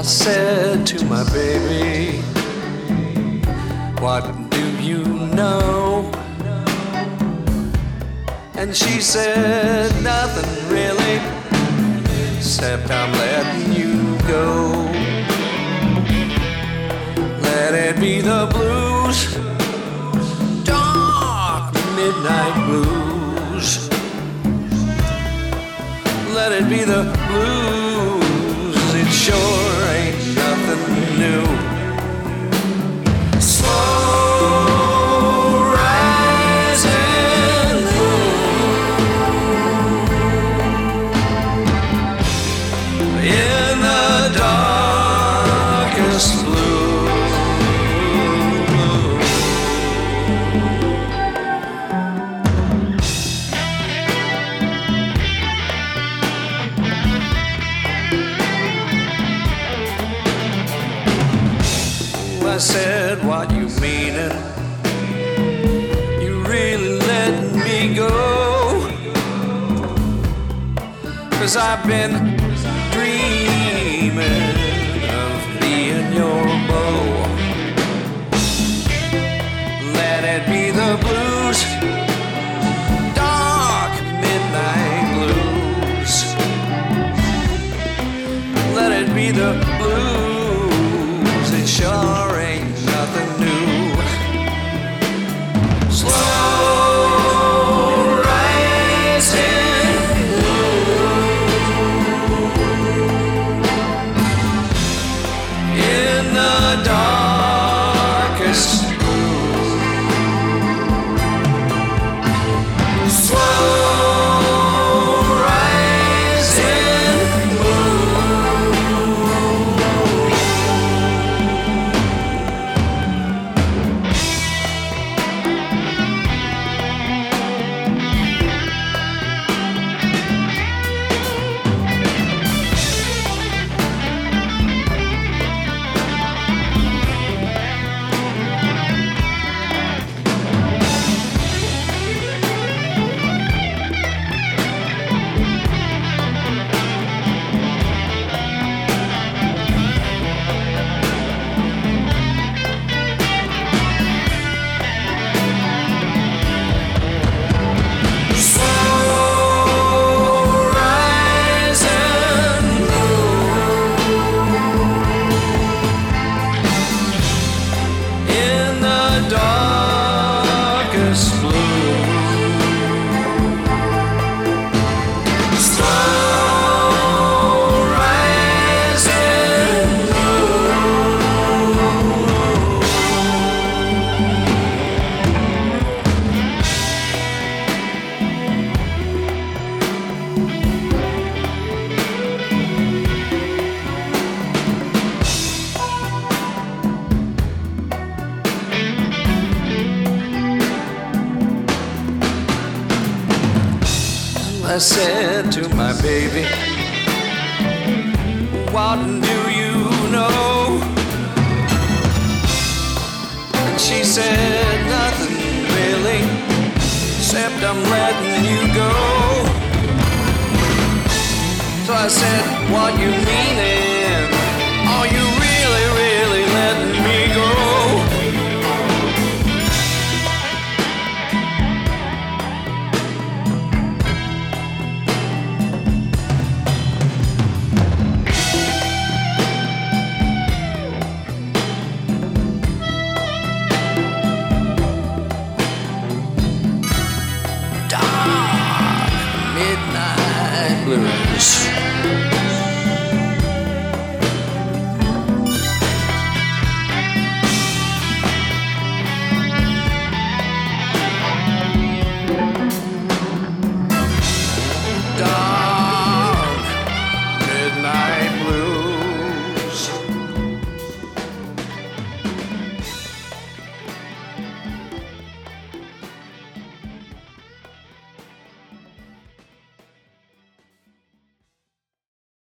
said to my baby, what do you know? And she said, nothing really, except I'm letting you go. Let it be the blues, dark midnight blues. Let it be the blues, it sure ain't nothing new. Slow rising moon in the darkest blue. I said, what you meanin'? You really letting me go? 'C's I've been dreaming of being your beau. Let it be the blues, dark midnight blues. Let it be the blues, it sure ain't nothing new. Slow rising in the darkest blue. Slow rising darkest blue. Slow rising I said to my baby, what do you know? And she said, nothing really, except I'm letting you go. So I said, what you meaning? Are you really, really letting me go? Midnight blues.